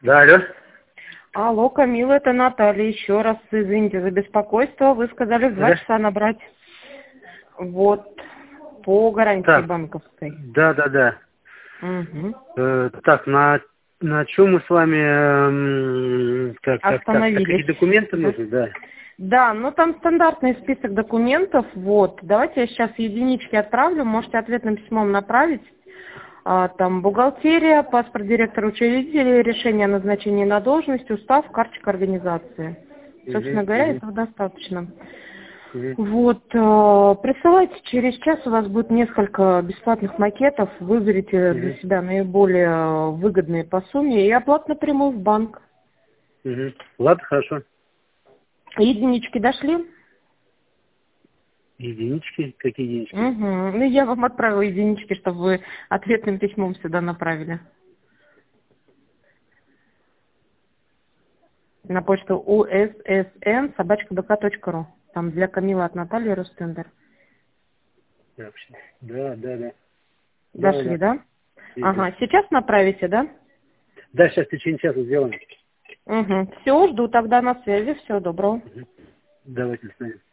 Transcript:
Да, алло. Алло, Камила, это Наталья. Еще раз извините за беспокойство. Вы сказали в 2 Да. часа набрать. Вот. По гарантии Так, банковской. да. Угу. Так, на чем мы с вами, так, какие Остановились. документы нужны, да? Да, ну там стандартный список документов. Вот. Давайте я сейчас единички отправлю. Можете ответным письмом направить. Там бухгалтерия, паспорт директора учредителя, решение о назначении на должность, устав, карточка организации. Собственно говоря, этого достаточно. Вот, присылайте, через час у вас будет несколько бесплатных макетов, выберите для себя наиболее выгодные по сумме и оплата напрямую в банк. Ладно, хорошо. Единички дошли? Единички? Какие единички? Ну, я вам отправила единички, чтобы вы ответным письмом сюда направили. На почту ussn@bk.ru. Там для Камилы от Натальи Рустендер. Да. Дошли, да? Ага, сейчас направите, да? Да, сейчас в течение часа сделаем. Угу. Все, жду тогда на связи. Всего доброго. Давайте, до свидания.